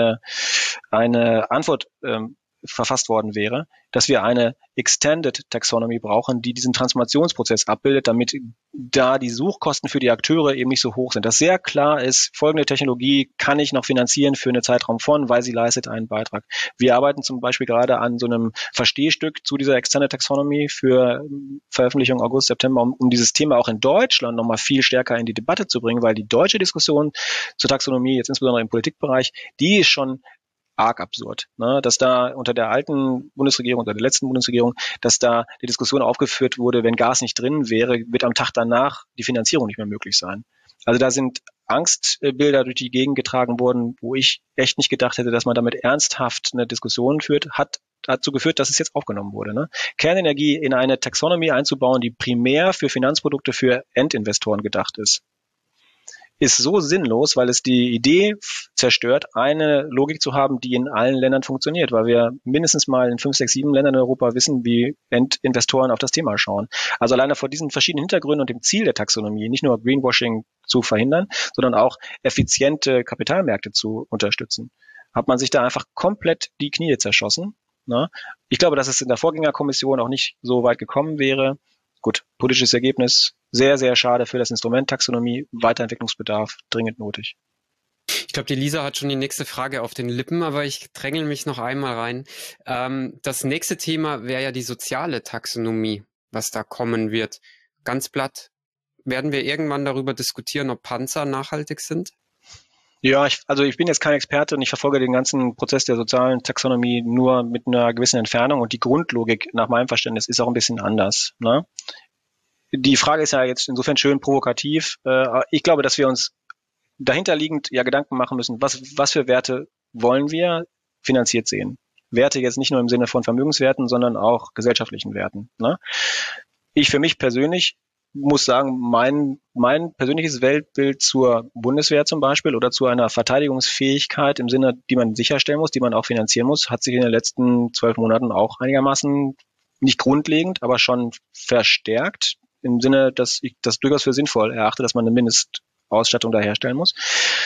eine Antwort verfasst worden wäre, dass wir eine Extended Taxonomy brauchen, die diesen Transformationsprozess abbildet, damit da die Suchkosten für die Akteure eben nicht so hoch sind. Dass sehr klar ist, folgende Technologie kann ich noch finanzieren für einen Zeitraum von, weil sie leistet einen Beitrag. Wir arbeiten zum Beispiel gerade an so einem Verstehstück zu dieser Extended Taxonomy für Veröffentlichung August, September, um dieses Thema auch in Deutschland nochmal viel stärker in die Debatte zu bringen, weil die deutsche Diskussion zur Taxonomie, jetzt insbesondere im Politikbereich, die ist schon arg absurd, ne? Dass da unter der alten Bundesregierung, unter der letzten Bundesregierung, dass da die Diskussion aufgeführt wurde, wenn Gas nicht drin wäre, wird am Tag danach die Finanzierung nicht mehr möglich sein. Also da sind Angstbilder durch die Gegend getragen worden, wo ich echt nicht gedacht hätte, dass man damit ernsthaft eine Diskussion führt, hat dazu geführt, dass es jetzt aufgenommen wurde. Ne? Kernenergie in eine Taxonomie einzubauen, die primär für Finanzprodukte für Endinvestoren gedacht ist so sinnlos, weil es die Idee zerstört, eine Logik zu haben, die in allen Ländern funktioniert, weil wir mindestens mal in 5, 6, 7 Ländern in Europa wissen, wie Endinvestoren auf das Thema schauen. Also alleine vor diesen verschiedenen Hintergründen und dem Ziel der Taxonomie, nicht nur Greenwashing zu verhindern, sondern auch effiziente Kapitalmärkte zu unterstützen, hat man sich da einfach komplett die Knie zerschossen. Ne? Ich glaube, dass es in der Vorgängerkommission auch nicht so weit gekommen wäre. Gut, politisches Ergebnis, sehr, sehr schade für das Instrument Taxonomie, Weiterentwicklungsbedarf, dringend nötig. Ich glaube, die Lisa hat schon die nächste Frage auf den Lippen, aber ich drängel mich noch einmal rein. Das nächste Thema wäre ja die soziale Taxonomie, was da kommen wird. Ganz platt, werden wir irgendwann darüber diskutieren, ob Panzer nachhaltig sind? Ja, ich bin jetzt kein Experte und ich verfolge den ganzen Prozess der sozialen Taxonomie nur mit einer gewissen Entfernung und die Grundlogik nach meinem Verständnis ist auch ein bisschen anders. Ne? Die Frage ist ja jetzt insofern schön provokativ. Ich glaube, dass wir uns dahinterliegend ja Gedanken machen müssen, was für Werte wollen wir finanziert sehen. Werte jetzt nicht nur im Sinne von Vermögenswerten, sondern auch gesellschaftlichen Werten. Ne? Ich für mich persönlich muss sagen, mein persönliches Weltbild zur Bundeswehr zum Beispiel oder zu einer Verteidigungsfähigkeit im Sinne, die man sicherstellen muss, die man auch finanzieren muss, hat sich in den letzten 12 Monaten auch einigermaßen nicht grundlegend, aber schon verstärkt. Im Sinne, dass ich das durchaus für sinnvoll erachte, dass man eine Mindestausstattung da herstellen muss.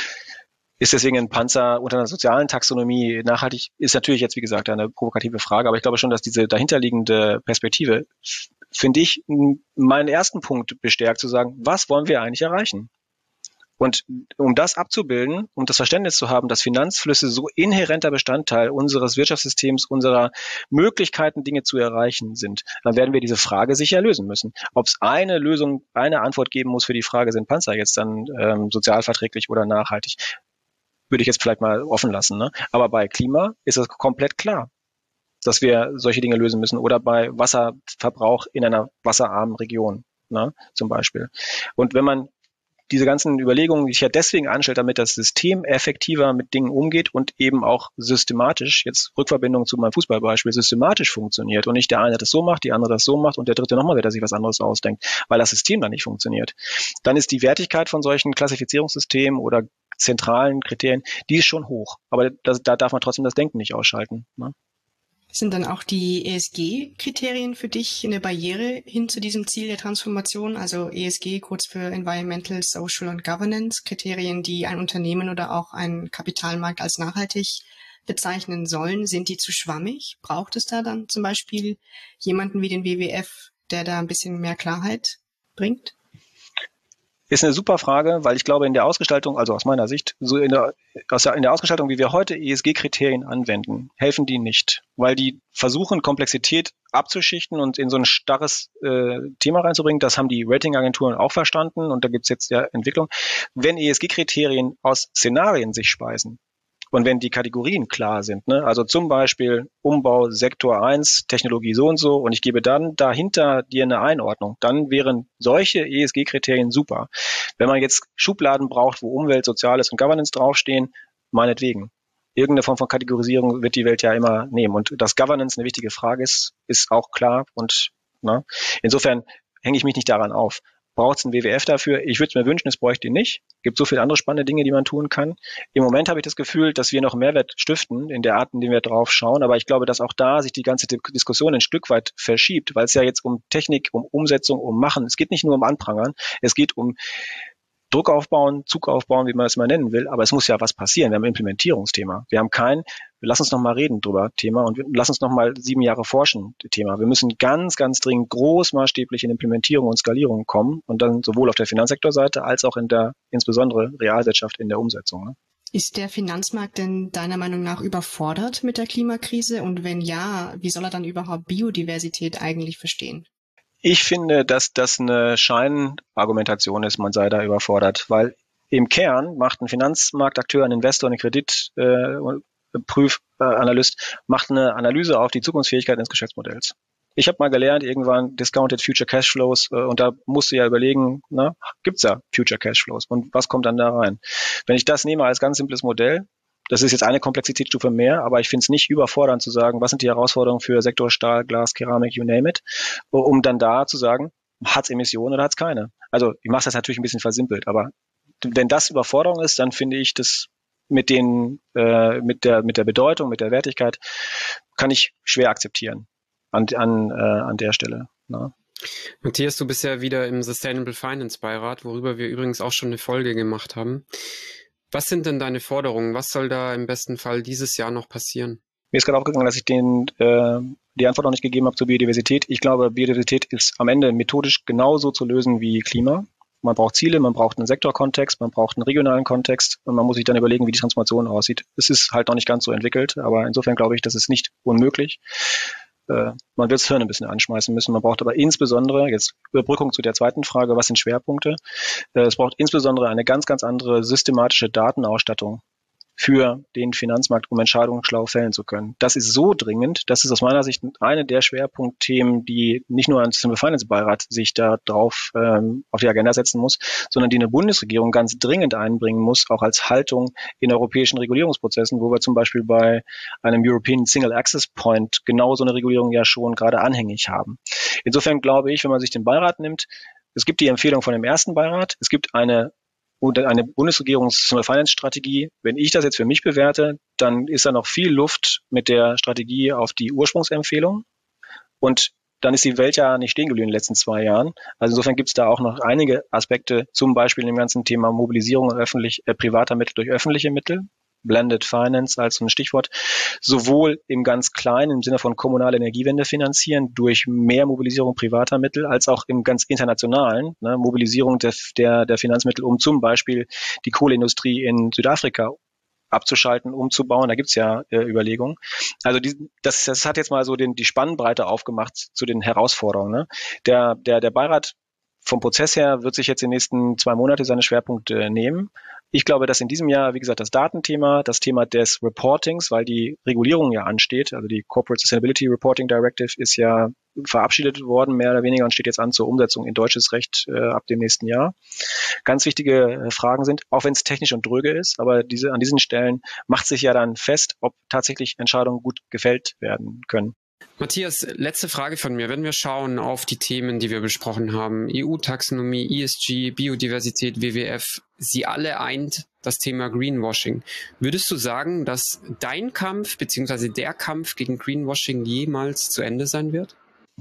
Ist deswegen ein Panzer unter einer sozialen Taxonomie nachhaltig, ist natürlich jetzt, wie gesagt, eine provokative Frage, aber ich glaube schon, dass diese dahinterliegende Perspektive, finde ich, meinen ersten Punkt bestärkt, zu sagen, was wollen wir eigentlich erreichen? Und um das abzubilden, um das Verständnis zu haben, dass Finanzflüsse so inhärenter Bestandteil unseres Wirtschaftssystems, unserer Möglichkeiten, Dinge zu erreichen sind, dann werden wir diese Frage sicher lösen müssen. Ob es eine Lösung, eine Antwort geben muss für die Frage, sind Panzer jetzt dann sozialverträglich oder nachhaltig, würde ich jetzt vielleicht mal offen lassen. Ne? Aber bei Klima ist es komplett klar, dass wir solche Dinge lösen müssen. Oder bei Wasserverbrauch in einer wasserarmen Region, ne? Zum Beispiel. Und wenn man diese ganzen Überlegungen, die ich ja deswegen anstelle, damit das System effektiver mit Dingen umgeht und eben auch systematisch, jetzt Rückverbindung zu meinem Fußballbeispiel, systematisch funktioniert und nicht der eine das so macht, die andere das so macht und der dritte nochmal wieder sich was anderes ausdenkt, weil das System dann nicht funktioniert. Dann ist die Wertigkeit von solchen Klassifizierungssystemen oder zentralen Kriterien, die ist schon hoch. Aber da darf man trotzdem das Denken nicht ausschalten. Ne? Sind dann auch die ESG-Kriterien für dich eine Barriere hin zu diesem Ziel der Transformation? Also ESG, kurz für Environmental, Social und Governance, Kriterien, die ein Unternehmen oder auch ein Kapitalmarkt als nachhaltig bezeichnen sollen. Sind die zu schwammig? Braucht es da dann zum Beispiel jemanden wie den WWF, der da ein bisschen mehr Klarheit bringt? Ist eine super Frage, weil ich glaube, in der Ausgestaltung, also aus meiner Sicht, so in der Ausgestaltung, wie wir heute ESG-Kriterien anwenden, helfen die nicht, weil die versuchen, Komplexität abzuschichten und in so ein starres Thema reinzubringen. Das haben die Ratingagenturen auch verstanden und da gibt's jetzt ja Entwicklung. Wenn ESG-Kriterien aus Szenarien sich speisen, und wenn die Kategorien klar sind, ne, also zum Beispiel Umbau Sektor 1, Technologie so und so, und ich gebe dann dahinter dir eine Einordnung, dann wären solche ESG-Kriterien super. Wenn man jetzt Schubladen braucht, wo Umwelt, Soziales und Governance draufstehen, meinetwegen. Irgendeine Form von Kategorisierung wird die Welt ja immer nehmen. Und dass Governance eine wichtige Frage ist auch klar. Und insofern hänge ich mich nicht daran auf. Braucht es einen WWF dafür? Ich würde es mir wünschen, es bräuchte ihn nicht. Es gibt so viele andere spannende Dinge, die man tun kann. Im Moment habe ich das Gefühl, dass wir noch Mehrwert stiften in der Art, in der wir drauf schauen. Aber ich glaube, dass auch da sich die ganze Diskussion ein Stück weit verschiebt, weil es ja jetzt um Technik, um Umsetzung, um Machen, es geht nicht nur um Anprangern, es geht um Druck aufbauen, Zug aufbauen, wie man es mal nennen will, aber es muss ja was passieren. Wir haben ein Implementierungsthema. Wir haben lass uns noch mal reden drüber Thema und lass uns noch mal 7 Jahre forschen Thema. Wir müssen ganz, ganz dringend großmaßstäblich in Implementierung und Skalierung kommen und dann sowohl auf der Finanzsektorseite als auch in der insbesondere Realwirtschaft in der Umsetzung. Ne? Ist der Finanzmarkt denn deiner Meinung nach überfordert mit der Klimakrise? Und wenn ja, wie soll er dann überhaupt Biodiversität eigentlich verstehen? Ich finde, dass das eine Scheinargumentation ist, man sei da überfordert, weil im Kern macht ein Finanzmarktakteur, ein Investor, ein Kreditprüfanalyst macht eine Analyse auf die Zukunftsfähigkeit eines Geschäftsmodells. Ich habe mal gelernt, irgendwann Discounted Future Cashflows und da musst du ja überlegen, gibt's ja Future Cashflows und was kommt dann da rein? Wenn ich das nehme als ganz simples Modell, das ist jetzt eine Komplexitätsstufe mehr, aber ich finde es nicht überfordernd zu sagen, was sind die Herausforderungen für Sektor Stahl, Glas, Keramik, you name it, um dann da zu sagen, hat's Emissionen oder hat's keine? Also ich mache das natürlich ein bisschen versimpelt, aber wenn das Überforderung ist, dann finde ich das mit der Bedeutung, mit der Wertigkeit, kann ich schwer akzeptieren an der Stelle. Ne? Matthias, du bist ja wieder im Sustainable Finance Beirat, worüber wir übrigens auch schon eine Folge gemacht haben. Was sind denn deine Forderungen? Was soll da im besten Fall dieses Jahr noch passieren? Mir ist gerade aufgegangen, dass ich die Antwort noch nicht gegeben habe zur Biodiversität. Ich glaube, Biodiversität ist am Ende methodisch genauso zu lösen wie Klima. Man braucht Ziele, man braucht einen Sektorkontext, man braucht einen regionalen Kontext und man muss sich dann überlegen, wie die Transformation aussieht. Es ist halt noch nicht ganz so entwickelt, aber insofern glaube ich, das ist nicht unmöglich. Man wird das Hirn ein bisschen anschmeißen müssen. Man braucht aber insbesondere, jetzt Überbrückung zu der zweiten Frage, was sind Schwerpunkte? Es braucht insbesondere eine ganz, ganz andere systematische Datenausstattung für den Finanzmarkt, um Entscheidungen schlau fällen zu können. Das ist so dringend, das ist aus meiner Sicht eine der Schwerpunktthemen, die nicht nur ein Sustainable Finance Beirat sich da drauf auf die Agenda setzen muss, sondern die eine Bundesregierung ganz dringend einbringen muss, auch als Haltung in europäischen Regulierungsprozessen, wo wir zum Beispiel bei einem European Single Access Point genau so eine Regulierung ja schon gerade anhängig haben. Insofern glaube ich, wenn man sich den Beirat nimmt, es gibt die Empfehlung von dem ersten Beirat, es gibt eine Bundesregierungs-Finance-Strategie. Wenn ich das jetzt für mich bewerte, dann ist da noch viel Luft mit der Strategie auf die Ursprungsempfehlung. Und dann ist die Welt ja nicht stehen geblieben in den letzten 2 Jahren. Also insofern gibt es da auch noch einige Aspekte, zum Beispiel im ganzen Thema Mobilisierung privater Mittel durch öffentliche Mittel. Blended Finance als so ein Stichwort, sowohl im ganz Kleinen, im Sinne von kommunale Energiewende finanzieren, durch mehr Mobilisierung privater Mittel, als auch im ganz Internationalen, Mobilisierung der Finanzmittel, um zum Beispiel die Kohleindustrie in Südafrika abzuschalten, umzubauen. Da gibt's ja Überlegungen. Also das hat jetzt mal so die Spannbreite aufgemacht zu den Herausforderungen. Ne? Der Beirat vom Prozess her wird sich jetzt die nächsten 2 Monate seine Schwerpunkte nehmen. Ich glaube, dass in diesem Jahr, wie gesagt, das Datenthema, das Thema des Reportings, weil die Regulierung ja ansteht, also die Corporate Sustainability Reporting Directive ist ja verabschiedet worden, mehr oder weniger, und steht jetzt an zur Umsetzung in deutsches Recht ab dem nächsten Jahr. Ganz wichtige Fragen sind, auch wenn es technisch und dröge ist, aber an diesen Stellen macht sich ja dann fest, ob tatsächlich Entscheidungen gut gefällt werden können. Matthias, letzte Frage von mir. Wenn wir schauen auf die Themen, die wir besprochen haben, EU-Taxonomie, ESG, Biodiversität, WWF, sie alle eint das Thema Greenwashing. Würdest du sagen, dass dein Kampf bzw. der Kampf gegen Greenwashing jemals zu Ende sein wird?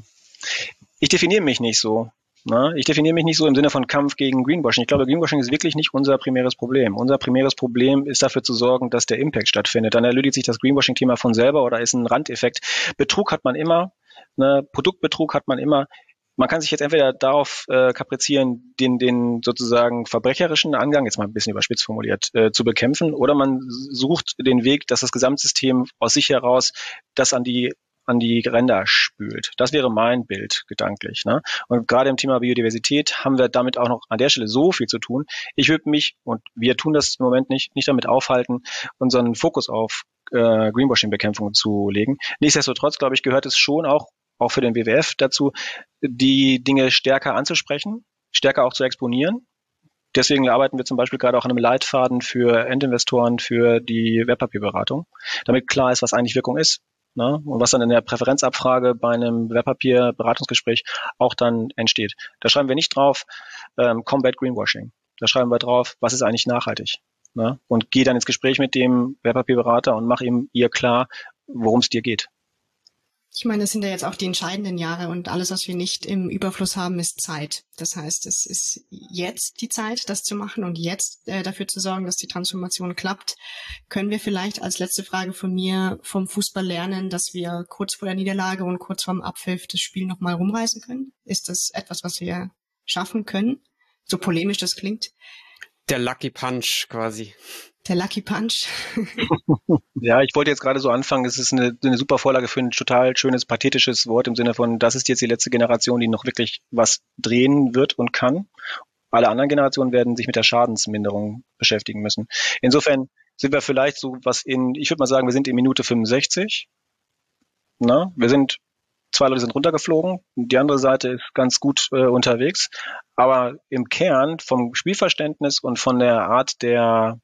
Ich definiere mich nicht so. Ich definiere mich nicht so im Sinne von Kampf gegen Greenwashing. Ich glaube, Greenwashing ist wirklich nicht unser primäres Problem. Unser primäres Problem ist dafür zu sorgen, dass der Impact stattfindet. Dann erledigt sich das Greenwashing-Thema von selber oder ist ein Randeffekt. Betrug hat man immer, Produktbetrug hat man immer. Man kann sich jetzt entweder darauf kaprizieren, den sozusagen verbrecherischen Angang, jetzt mal ein bisschen überspitzt formuliert, zu bekämpfen, oder man sucht den Weg, dass das Gesamtsystem aus sich heraus das an die Ränder spült. Das wäre mein Bild gedanklich. Und gerade im Thema Biodiversität haben wir damit auch noch an der Stelle so viel zu tun. Ich würde mich, und wir tun das im Moment nicht damit aufhalten, unseren Fokus auf Greenwashing-Bekämpfung zu legen. Nichtsdestotrotz, glaube ich, gehört es schon auch für den WWF dazu, die Dinge stärker anzusprechen, stärker auch zu exponieren. Deswegen arbeiten wir zum Beispiel gerade auch an einem Leitfaden für Endinvestoren für die Wertpapierberatung, damit klar ist, was eigentlich Wirkung ist. Und was dann in der Präferenzabfrage bei einem Wertpapierberatungsgespräch auch dann entsteht. Da schreiben wir nicht drauf, Combat Greenwashing. Da schreiben wir drauf, was ist eigentlich nachhaltig. Und geh dann ins Gespräch mit dem Wertpapierberater und mach ihm ihr klar, worum es dir geht. Ich meine, das sind ja jetzt auch die entscheidenden Jahre und alles, was wir nicht im Überfluss haben, ist Zeit. Das heißt, es ist jetzt die Zeit, das zu machen und jetzt dafür zu sorgen, dass die Transformation klappt. Können wir vielleicht als letzte Frage von mir vom Fußball lernen, dass wir kurz vor der Niederlage und kurz vorm Abpfiff das Spiel nochmal rumreißen können? Ist das etwas, was wir schaffen können? So polemisch das klingt. Der Lucky Punch quasi. Der Lucky Punch. Ja, ich wollte jetzt gerade so anfangen, es ist eine super Vorlage für ein total schönes, pathetisches Wort im Sinne von, das ist jetzt die letzte Generation, die noch wirklich was drehen wird und kann. Alle anderen Generationen werden sich mit der Schadensminderung beschäftigen müssen. Insofern sind wir vielleicht so ich würde mal sagen, wir sind in Minute 65. Wir sind 2 Leute sind runtergeflogen, die andere Seite ist ganz gut unterwegs. Aber im Kern vom Spielverständnis und von der Art der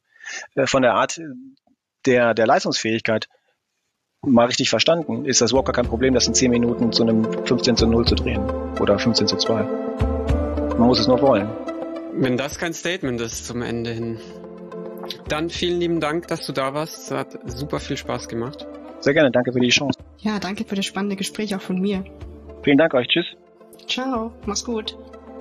Leistungsfähigkeit mal richtig verstanden, ist das überhaupt gar kein Problem, das in 10 Minuten zu einem 15:0 zu drehen oder 15:2. Man muss es nur wollen. Wenn das kein Statement ist zum Ende hin. Dann vielen lieben Dank, dass du da warst. Es hat super viel Spaß gemacht. Sehr gerne, danke für die Chance. Ja, danke für das spannende Gespräch auch von mir. Vielen Dank euch, tschüss. Ciao, mach's gut.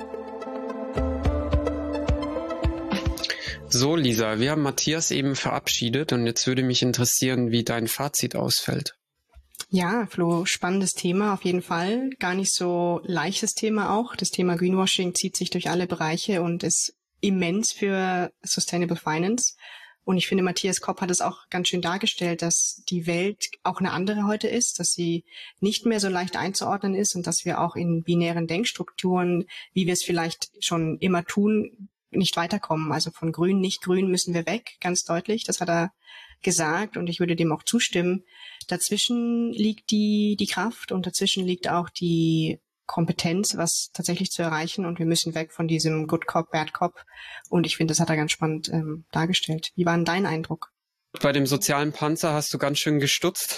So, Lisa, wir haben Matthias eben verabschiedet und jetzt würde mich interessieren, wie dein Fazit ausfällt. Ja, Flo, spannendes Thema auf jeden Fall. Gar nicht so leichtes Thema auch. Das Thema Greenwashing zieht sich durch alle Bereiche und ist immens für Sustainable Finance. Und ich finde, Matthias Kopp hat es auch ganz schön dargestellt, dass die Welt auch eine andere heute ist, dass sie nicht mehr so leicht einzuordnen ist und dass wir auch in binären Denkstrukturen, wie wir es vielleicht schon immer tun, nicht weiterkommen. Also von grün, nicht grün müssen wir weg, ganz deutlich. Das hat er gesagt und ich würde dem auch zustimmen. Dazwischen liegt die Kraft und dazwischen liegt auch die Kompetenz, was tatsächlich zu erreichen und wir müssen weg von diesem Good Cop, Bad Cop und ich finde, das hat er ganz spannend dargestellt. Wie war denn dein Eindruck? Bei dem sozialen Panzer hast du ganz schön gestutzt.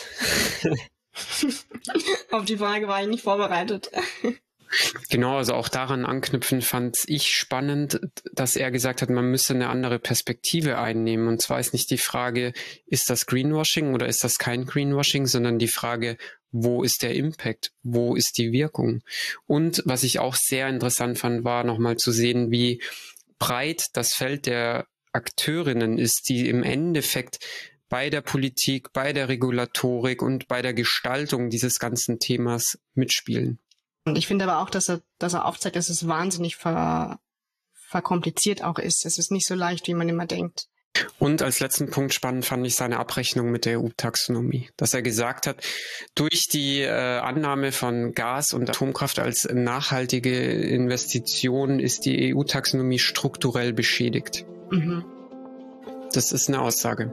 Auf die Frage war ich nicht vorbereitet. Genau, also auch daran anknüpfen fand ich spannend, dass er gesagt hat, man müsse eine andere Perspektive einnehmen. Und zwar ist nicht die Frage, ist das Greenwashing oder ist das kein Greenwashing, sondern die Frage, wo ist der Impact, wo ist die Wirkung? Und was ich auch sehr interessant fand, war nochmal zu sehen, wie breit das Feld der Akteurinnen ist, die im Endeffekt bei der Politik, bei der Regulatorik und bei der Gestaltung dieses ganzen Themas mitspielen. Und ich finde aber auch, dass er aufzeigt, dass es wahnsinnig verkompliziert auch ist. Es ist nicht so leicht, wie man immer denkt. Und als letzten Punkt spannend fand ich seine Abrechnung mit der EU-Taxonomie, dass er gesagt hat, durch die Annahme von Gas und Atomkraft als nachhaltige Investition ist die EU-Taxonomie strukturell beschädigt. Mhm. Das ist eine Aussage.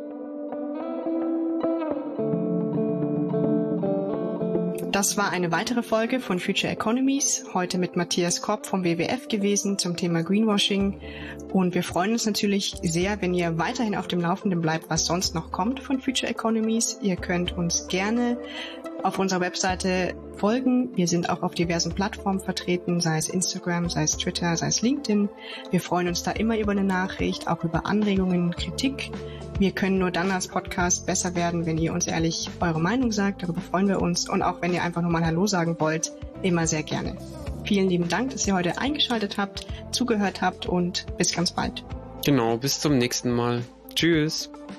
Das war eine weitere Folge von Future Economies, heute mit Matthias Korb vom WWF gewesen zum Thema Greenwashing. Und wir freuen uns natürlich sehr, wenn ihr weiterhin auf dem Laufenden bleibt, was sonst noch kommt von Future Economies. Ihr könnt uns gerne auf unserer Webseite folgen. Wir sind auch auf diversen Plattformen vertreten, sei es Instagram, sei es Twitter, sei es LinkedIn. Wir freuen uns da immer über eine Nachricht, auch über Anregungen, Kritik. Wir können nur dann als Podcast besser werden, wenn ihr uns ehrlich eure Meinung sagt. Darüber freuen wir uns. Und auch wenn ihr einfach nur mal Hallo sagen wollt, immer sehr gerne. Vielen lieben Dank, dass ihr heute eingeschaltet habt, zugehört habt und bis ganz bald. Genau, bis zum nächsten Mal. Tschüss.